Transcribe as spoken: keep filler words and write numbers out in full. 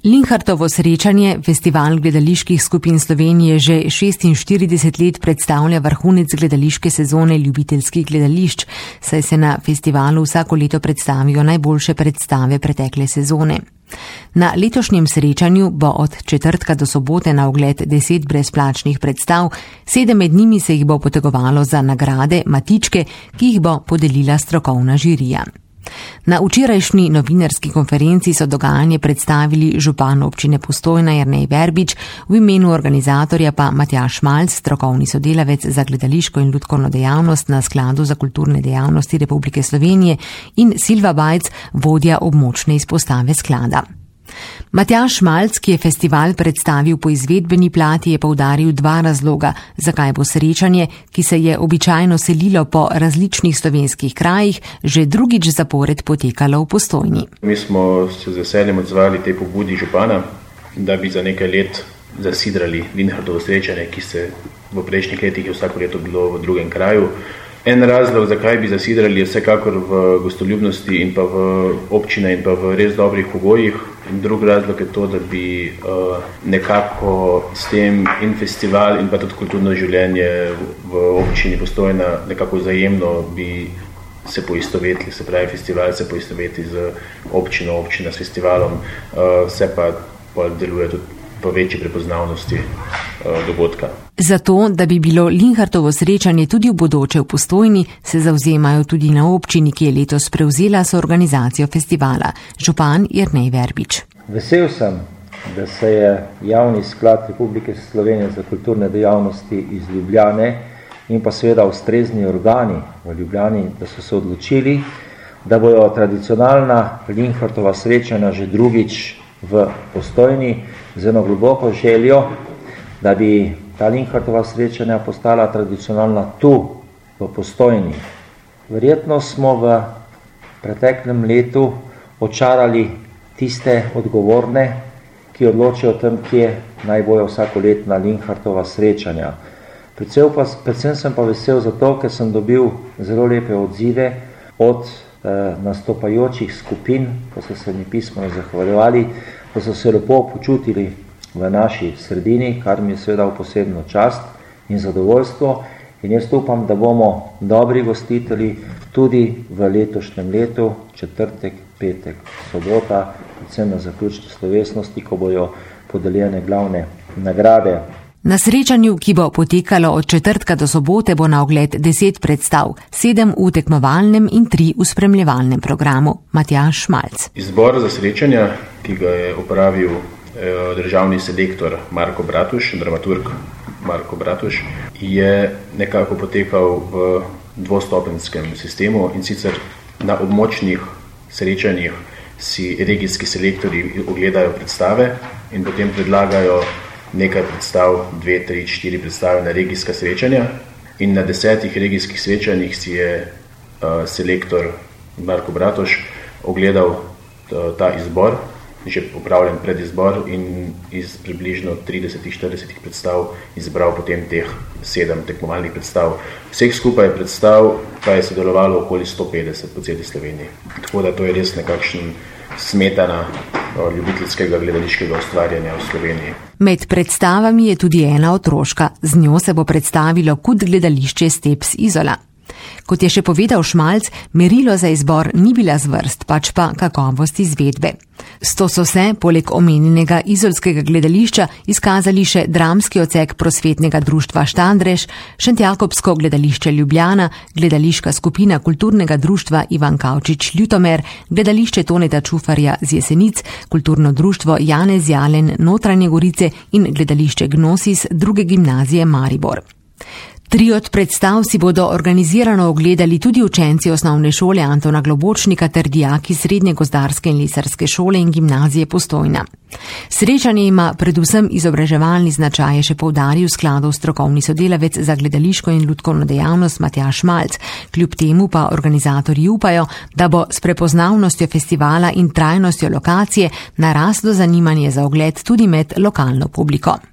Linhartovo srečanje, festival gledaliških skupin Slovenije, že šestinštirideset let predstavlja vrhunec gledališke sezone ljubiteljskih gledališč, saj se na festivalu vsako leto predstavijo najboljše predstave pretekle sezone. Na letošnjem srečanju bo od četrtka do sobote na ogled deset brezplačnih predstav, sedem med njimi se jih bo potegovalo za nagrade, matičke, ki jih bo podelila strokovna žirija. Na včerajšnji novinarski konferenci so dogajanje predstavili župan občine Postojna Jernej Verbič, v imenu organizatorja pa Matjaž Šmalc, strokovni sodelavec za gledališko in lutkovno dejavnost na Skladu za kulturne dejavnosti Republike Slovenije, in Silva Bajc, vodja območne izpostave sklada. Matjaž Šmalc, ki je festival predstavil po izvedbeni plati, je poudaril dva razloga, zakaj bo srečanje, ki se je običajno selilo po različnih slovenskih krajih, že drugič zapored potekalo v Postojni. Mi smo se z veseljem odzvali tej pobudi župana, da bi za nekaj let zasidrali Linhartovo srečanje, ki se v prejšnjih letih je vsako leto bilo v drugem kraju. En razlog, zakaj bi zasidrali, je vsekakor v gostoljubnosti in pa v občine in pa v res dobrih pogojih. In drugi razlog je to, da bi uh, nekako s tem in festival in pa tudi kulturno življenje v občini Postojna nekako vzajemno bi se poistovetili, se pravi festival se poistoveti z občino, občina s festivalom, uh, vse pa, pa deluje tudi po večji prepoznavnosti uh, dogodka. Zato, da bi bilo Linhartovo srečanje tudi v bodoče v Postojni, se zavzemajo tudi na občini, ki je letos prevzela soorganizacijo festivala. Župan Jernej Verbič. Vesel sem, da se je Javni sklad Republike Slovenije za kulturne dejavnosti iz Ljubljane in pa seveda ustrezni organi v Ljubljani, da so se odločili, da bojo tradicionalna Linhartova srečanja že drugič v Postojni z eno globoko željo, da bi ta Linhartova srečanja postala tradicionalna tu, v Postojni. Verjetno smo v preteklem letu očarali tiste odgovorne, ki odločijo o tem, kje naj bojo vsakoletna Linhartova srečanja. Predvsem, pa, predvsem sem pa vesel zato, ker sem dobil zelo lepe odzive od eh, nastopajočih skupin, ko so se mi pismo zahvaljevali, ko so se lepo počutili v naši sredini, kar mi je seveda v posebno čast in zadovoljstvo. In jaz upam, da bomo dobri gostitelji tudi v letošnjem letu, četrtek, petek, sobota, predvsem na zaključni slovesnosti, ko bojo podeljene glavne nagrade. Na srečanju, ki bo potekalo od četrtka do sobote, bo na ogled deset predstav, sedem v tekmovalnem in tri v spremljevalnem programu. Matjaž Šmalc. Izbor za srečanja, ki ga je opravil državni selektor Marko Bratuš, dramaturg Marko Bratuš, je nekako potekal v dvostopenskem sistemu, in sicer na območnih srečanjih si regijski selektori ogledajo predstave in potem predlagajo nekaj predstav, dve, tri, štiri predstave na regijska srečanja, in na desetih regijskih srečanjih si je uh, selektor Marko Bratuš ogledal uh, ta izbor, že opravljen predizbor, in iz približno trideset do štirideset predstav izbral potem teh sedem tekmovalnih predstav. Vseh skupaj predstav pa je sodelovalo okoli sto petdeset po celi Sloveniji. Tako da to je res nekakšen smetana ljubiteljskega gledališkega ustvarjanja v Sloveniji. Med predstavami je tudi ena otroška. Z njo se bo predstavilo Kud gledališče Steps Izola. Kot je še povedal Šmalc, merilo za izbor ni bila zvrst, pač pa kakovost izvedbe. S to so se, poleg omenjenega izolskega gledališča, izkazali še dramski odsek Prosvetnega društva Štandrež, Šentjakobsko gledališče Ljubljana, gledališka skupina Kulturnega društva Ivan Kavčič Ljutomer, gledališče Toneta Čufarja z Jesenic, kulturno društvo Janez Jalen Notranje Gorice in gledališče Gnosis druge gimnazije Maribor. Tri od predstav si bodo organizirano ogledali tudi učenci osnovne šole Antona Globočnika ter dijaki Srednje gozdarske in lesarske šole in gimnazije Postojna. Srečanje ima predvsem izobraževalni značaj, še poudaril skladov strokovni sodelavec za gledališko in lutkovno dejavnost Matjaž Šmalc. Kljub temu pa organizatorji upajo, da bo s prepoznavnostjo festivala in trajnostjo lokacije naraslo zanimanje za ogled tudi med lokalno publiko.